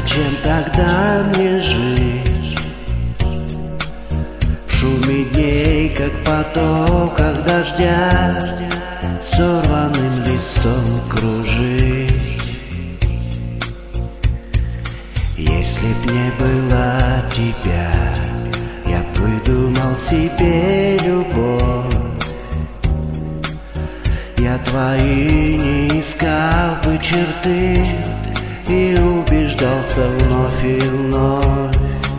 зачем тогда мне жить в шуме дней, как потоках дождя, сорванным листом кружить? Если б не было тебя, я б выдумал себе любовь. Я твои не искал бы черты и убеждался вновь и вновь,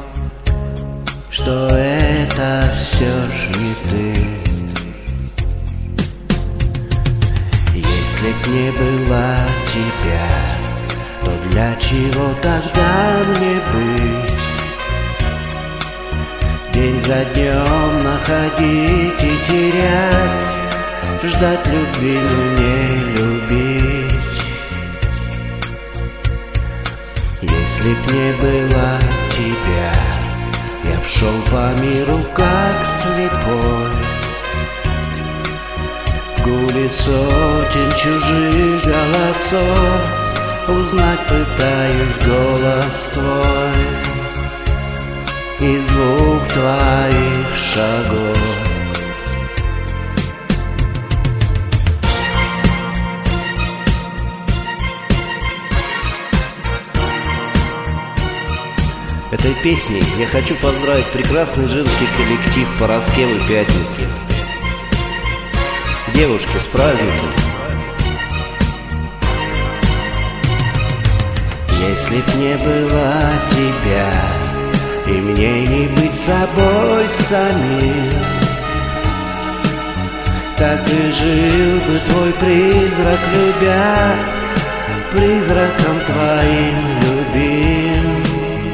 что это все ж не ты. Если б не было тебя, то для чего тогда мне быть? День за днем находить и терять, ждать любви, но не любить. Если б не было тебя, я б шел по миру как слепой, в гуле сотен чужих голосов узнать пытаюсь голос твой и звук твоих шагов. Этой песней я хочу поздравить прекрасный женский коллектив Пороскевы Пятницы. Девушки, с праздником! Если б не было тебя, и мне не быть собой самим, так и жил бы твой призрак, любя, призраком твоим любим.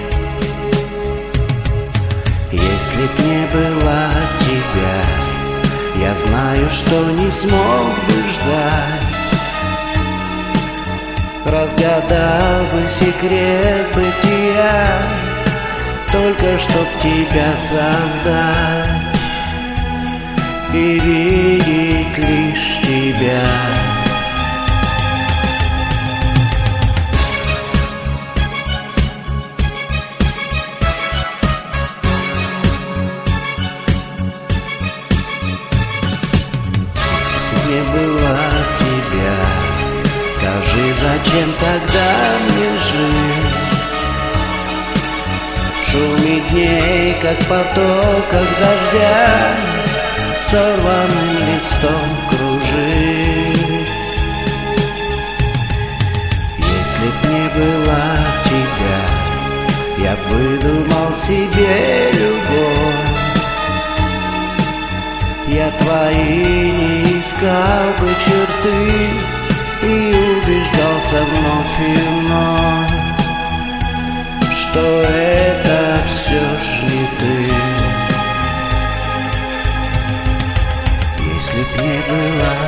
Если б не было тебя, я знаю, что не смог бы ждать, разгадал бы секрет бытия, только чтоб тебя создать и видеть лишь тебя. Если не было тебя, скажи, зачем тогда мне жить в шуме дней, как потоках дождя, сорванным листом кружить? Если б не было тебя, я б выдумал себе любовь. Я твои не искал бы черты и убеждался вновь и вновь, что это все ж не ты. Если б не было